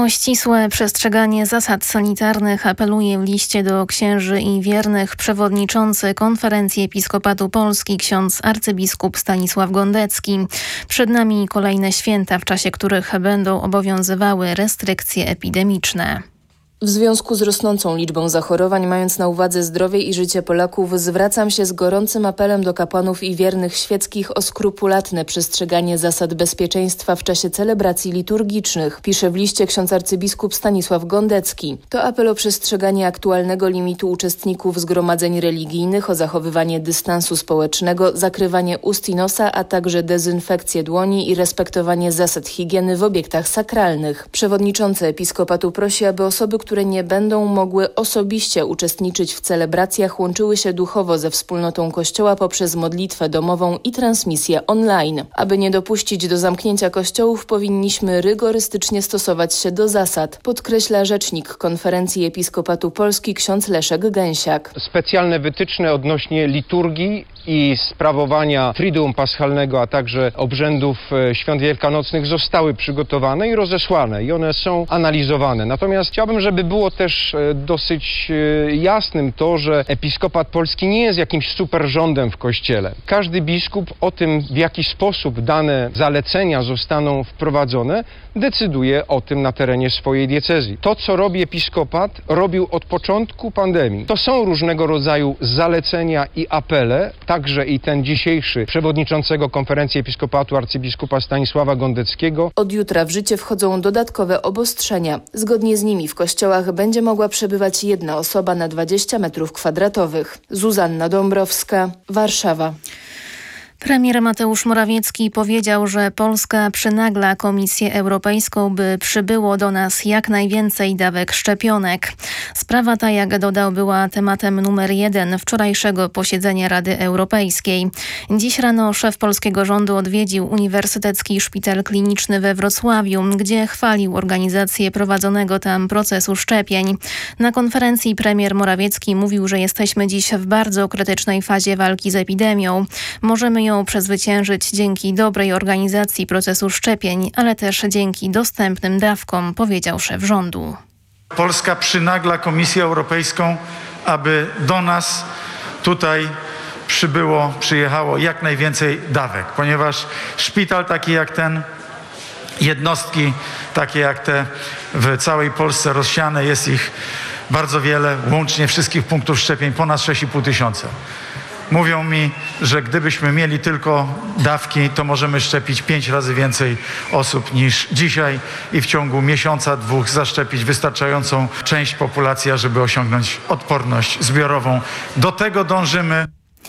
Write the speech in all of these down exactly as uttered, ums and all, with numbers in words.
O ścisłe przestrzeganie zasad sanitarnych apeluje w liście do księży i wiernych przewodniczący Konferencji Episkopatu Polski ksiądz arcybiskup Stanisław Gondecki. Przed nami kolejne święta, w czasie których będą obowiązywały restrykcje epidemiczne. W związku z rosnącą liczbą zachorowań, mając na uwadze zdrowie i życie Polaków, zwracam się z gorącym apelem do kapłanów i wiernych świeckich o skrupulatne przestrzeganie zasad bezpieczeństwa w czasie celebracji liturgicznych, pisze w liście ksiądz arcybiskup Stanisław Gondecki. To apel o przestrzeganie aktualnego limitu uczestników zgromadzeń religijnych, o zachowywanie dystansu społecznego, zakrywanie ust i nosa, a także dezynfekcję dłoni i respektowanie zasad higieny w obiektach sakralnych. Przewodniczący Episkopatu prosi, aby osoby, które nie będą mogły osobiście uczestniczyć w celebracjach, łączyły się duchowo ze wspólnotą Kościoła poprzez modlitwę domową i transmisję online. Aby nie dopuścić do zamknięcia kościołów, powinniśmy rygorystycznie stosować się do zasad, podkreśla rzecznik Konferencji Episkopatu Polski ksiądz Leszek Gęsiak. Specjalne wytyczne odnośnie liturgii i sprawowania Triduum Paschalnego, a także obrzędów świąt wielkanocnych zostały przygotowane i rozesłane i one są analizowane. Natomiast chciałbym, żeby było też dosyć jasnym to, że Episkopat Polski nie jest jakimś super rządem w Kościele. Każdy biskup o tym, w jaki sposób dane zalecenia zostaną wprowadzone, decyduje o tym na terenie swojej diecezji. To, co robi episkopat, robił od początku pandemii. To są różnego rodzaju zalecenia i apele, także i ten dzisiejszy przewodniczącego Konferencji Episkopatu arcybiskupa Stanisława Gondeckiego. Od jutra w życie wchodzą dodatkowe obostrzenia. Zgodnie z nimi w kościołach będzie mogła przebywać jedna osoba na dwadzieścia metrów kwadratowych. Zuzanna Dąbrowska, Warszawa. Premier Mateusz Morawiecki powiedział, że Polska przynagla Komisję Europejską, by przybyło do nas jak najwięcej dawek szczepionek. Sprawa ta, jak dodał, była tematem numer jeden wczorajszego posiedzenia Rady Europejskiej. Dziś rano szef polskiego rządu odwiedził Uniwersytecki Szpital Kliniczny we Wrocławiu, gdzie chwalił organizację prowadzonego tam procesu szczepień. Na konferencji premier Morawiecki mówił, że jesteśmy dziś w bardzo krytycznej fazie walki z epidemią. Możemy ją przezwyciężyć dzięki dobrej organizacji procesu szczepień, ale też dzięki dostępnym dawkom, powiedział szef rządu. Polska przynagla Komisję Europejską, aby do nas tutaj przybyło, przyjechało jak najwięcej dawek, ponieważ szpital taki jak ten, jednostki takie jak te w całej Polsce rozsiane, jest ich bardzo wiele, łącznie wszystkich punktów szczepień ponad sześć i pół tysiąca. Mówią mi, że gdybyśmy mieli tylko dawki, to możemy szczepić pięć razy więcej osób niż dzisiaj i w ciągu miesiąca, dwóch zaszczepić wystarczającą część populacji, żeby osiągnąć odporność zbiorową. Do tego dążymy.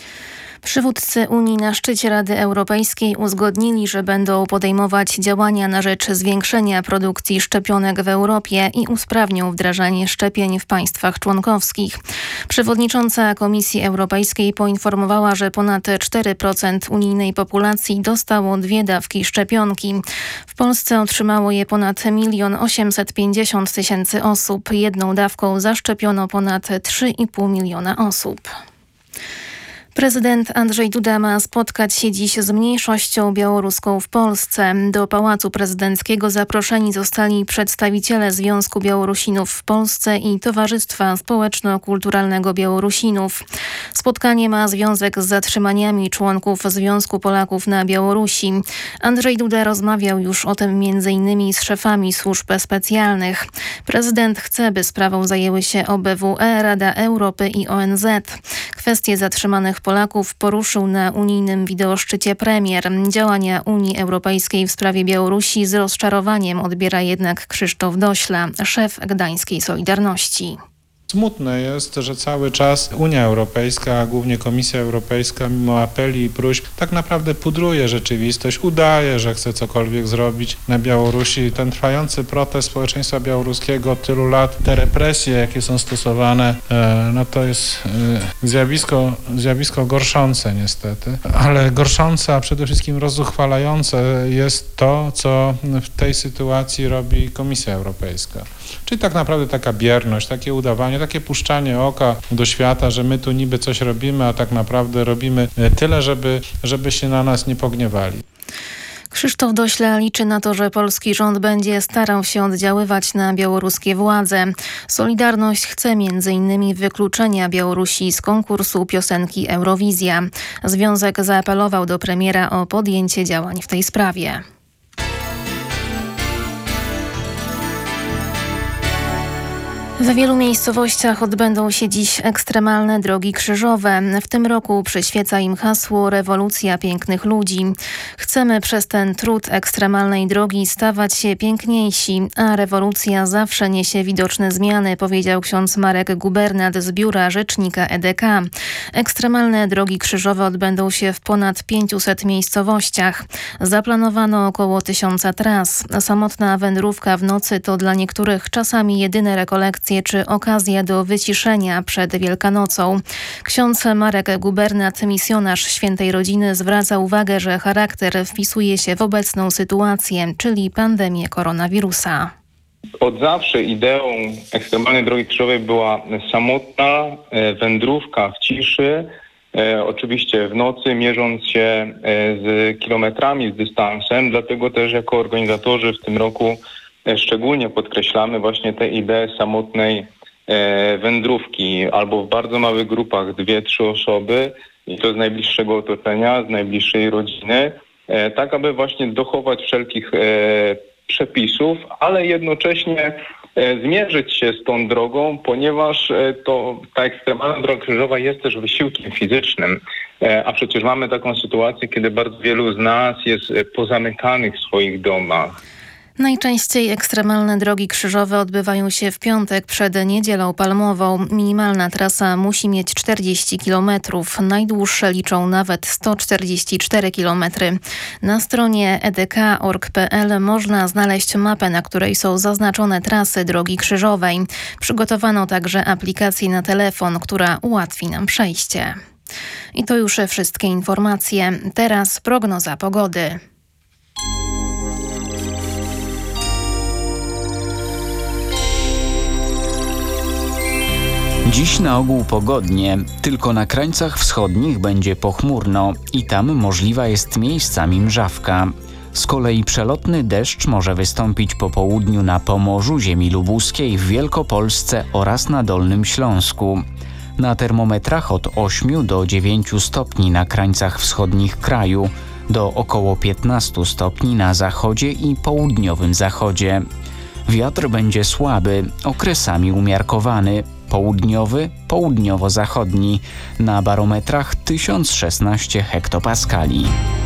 Przywódcy Unii na szczycie Rady Europejskiej uzgodnili, że będą podejmować działania na rzecz zwiększenia produkcji szczepionek w Europie i usprawnią wdrażanie szczepień w państwach członkowskich. Przewodnicząca Komisji Europejskiej poinformowała, że ponad cztery procent unijnej populacji dostało dwie dawki szczepionki. W Polsce otrzymało je ponad milion osiemset pięćdziesiąt tysięcy osób. Jedną dawką zaszczepiono ponad trzy i pół miliona osób. Prezydent Andrzej Duda ma spotkać się dziś z mniejszością białoruską w Polsce. Do Pałacu Prezydenckiego zaproszeni zostali przedstawiciele Związku Białorusinów w Polsce i Towarzystwa Społeczno-Kulturalnego Białorusinów. Spotkanie ma związek z zatrzymaniami członków Związku Polaków na Białorusi. Andrzej Duda rozmawiał już o tym między innymi z szefami służb specjalnych. Prezydent chce, by sprawą zajęły się O B W E, Rada Europy i O N Z. Kwestie zatrzymanych Polaków poruszył na unijnym wideoszczycie premier. Działania Unii Europejskiej w sprawie Białorusi z rozczarowaniem odbiera jednak Krzysztof Dośla, szef gdańskiej Solidarności. Smutne jest, że cały czas Unia Europejska, a głównie Komisja Europejska, mimo apeli i próśb, tak naprawdę pudruje rzeczywistość, udaje, że chce cokolwiek zrobić na Białorusi. Ten trwający protest społeczeństwa białoruskiego od tylu lat, te represje, jakie są stosowane, no to jest zjawisko, zjawisko gorszące niestety, ale gorszące, a przede wszystkim rozzuchwalające jest to, co w tej sytuacji robi Komisja Europejska. Czyli tak naprawdę taka bierność, takie udawanie, takie puszczanie oka do świata, że my tu niby coś robimy, a tak naprawdę robimy tyle, żeby, żeby się na nas nie pogniewali. Krzysztof Dośla liczy na to, że polski rząd będzie starał się oddziaływać na białoruskie władze. Solidarność chce między innymi wykluczenia Białorusi z konkursu piosenki Eurowizja. Związek zaapelował do premiera o podjęcie działań w tej sprawie. W wielu miejscowościach odbędą się dziś ekstremalne drogi krzyżowe. W tym roku przyświeca im hasło Rewolucja pięknych ludzi. Chcemy przez ten trud ekstremalnej drogi stawać się piękniejsi, a rewolucja zawsze niesie widoczne zmiany, powiedział ksiądz Marek Gubernat z biura rzecznika E D K. Ekstremalne drogi krzyżowe odbędą się w ponad pięciuset miejscowościach. Zaplanowano około tysiąca tras. Samotna wędrówka w nocy to dla niektórych czasami jedyne rekolekcje czy okazja do wyciszenia przed Wielkanocą. Ksiądz Marek Gubernat, misjonarz Świętej Rodziny, zwraca uwagę, że charakter wpisuje się w obecną sytuację, czyli pandemię koronawirusa. Od zawsze ideą ekstremalnej drogi krzyżowej była samotna wędrówka w ciszy, e, oczywiście w nocy, mierząc się z kilometrami, z dystansem. Dlatego też jako organizatorzy w tym roku szczególnie podkreślamy właśnie tę ideę samotnej e, wędrówki albo w bardzo małych grupach, dwie, trzy osoby i to z najbliższego otoczenia, z najbliższej rodziny, e, tak aby właśnie dochować wszelkich e, przepisów, ale jednocześnie e, zmierzyć się z tą drogą, ponieważ e, to ta ekstremalna droga krzyżowa jest też wysiłkiem fizycznym, e, a przecież mamy taką sytuację, kiedy bardzo wielu z nas jest e, pozamykanych w swoich domach. Najczęściej ekstremalne drogi krzyżowe odbywają się w piątek przed Niedzielą Palmową. Minimalna trasa musi mieć czterdzieści kilometrów. Najdłuższe liczą nawet sto czterdzieści cztery kilometry. Na stronie e d k kropka org kropka p l można znaleźć mapę, na której są zaznaczone trasy drogi krzyżowej. Przygotowano także aplikację na telefon, która ułatwi nam przejście. I to już wszystkie informacje. Teraz prognoza pogody. Dziś na ogół pogodnie, tylko na krańcach wschodnich będzie pochmurno i tam możliwa jest miejscami mrzawka. Z kolei przelotny deszcz może wystąpić po południu na Pomorzu, ziemi lubuskiej, w Wielkopolsce oraz na Dolnym Śląsku. Na termometrach od ośmiu do dziewięciu stopni na krańcach wschodnich kraju, do około piętnastu stopni na zachodzie i południowym zachodzie. Wiatr będzie słaby, okresami umiarkowany. Południowy, południowo-zachodni, na barometrach tysiąc szesnaście hektopaskali.